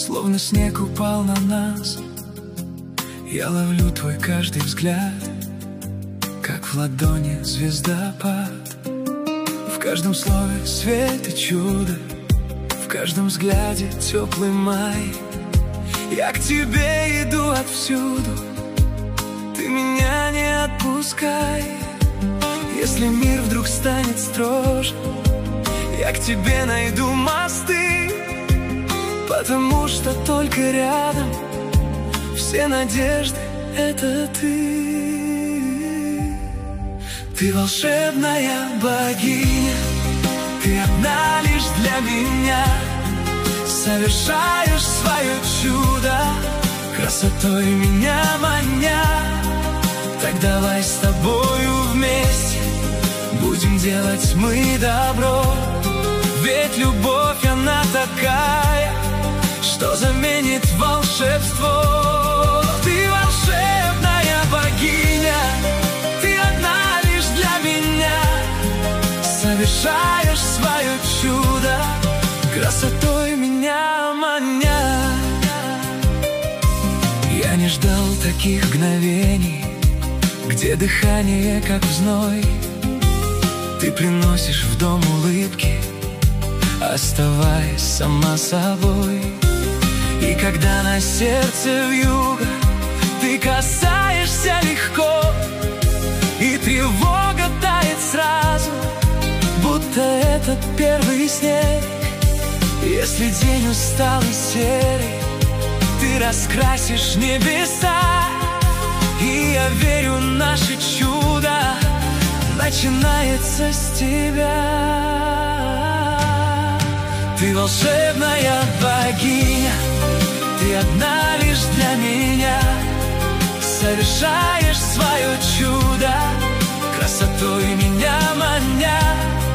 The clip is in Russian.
словно снег упал на нас. Я ловлю твой каждый взгляд, как в ладони звездопад. В каждом слове свет и чудо, в каждом взгляде теплый май. Я к тебе иду отвсюду, ты меня не отпускай. Если мир вдруг станет строже, я к тебе найду мосты, потому что только рядом все надежды — это ты. Ты волшебная богиня, ты одна лишь для меня. Совершаешь свое чудо, красотой меня маня. Так давай с тобою вместе будем делать мы добро. Ведь любовь, она такая, что заменит волшебство. Ты волшебная богиня, ты одна лишь для меня. Совершаешь свое чудо, красотой меня маня. Я не ждал таких мгновений, где дыхание как в зной. Ты приносишь в дом улыбки, оставаясь сама собой. И когда на сердце вьюга, ты касаешься легко, и тревога тает сразу, будто этот первый снег. Если день устал и серый, ты раскрасишь небеса. И я верю, наше чудо начинается с тебя. Ты волшебная богиня, ты одна лишь для меня. Совершаешь свое чудо, красотой меня маня.